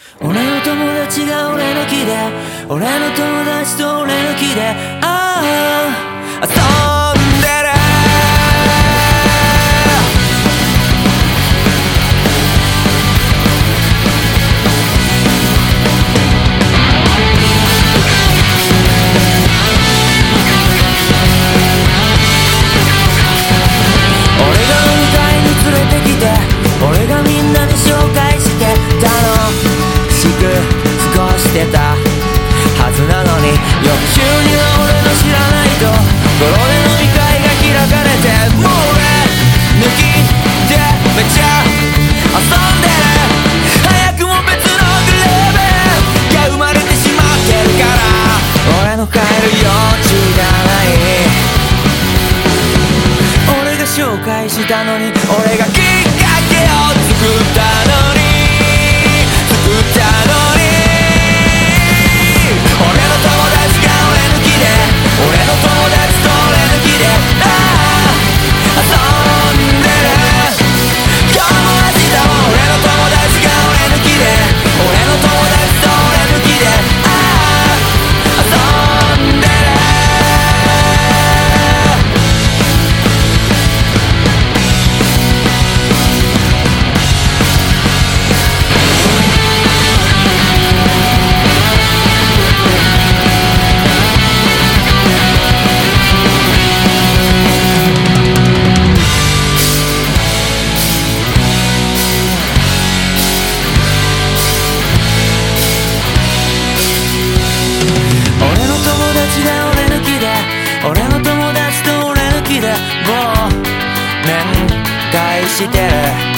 俺の友達が俺抜きで、俺の友達と俺抜きで、遊んでる。俺が迎えに連れてきて、俺がみんなに紹介して楽しく過ごしてたはずなのに、翌週には俺の知らないところで飲み会が開かれて、もう俺抜きでめっちゃ遊んでる。早くも別のグループが生まれてしまってるから、俺の帰る余地がない。俺が紹介したのに、俺がきっかけを作ったのに、俺の友達が俺抜きで、俺の友達と俺抜きで、遊んでる。今日も明日も俺の友達が俺抜きで、俺の友達と俺抜きで、遊んでる。俺の友達と俺抜きでもう面会してる。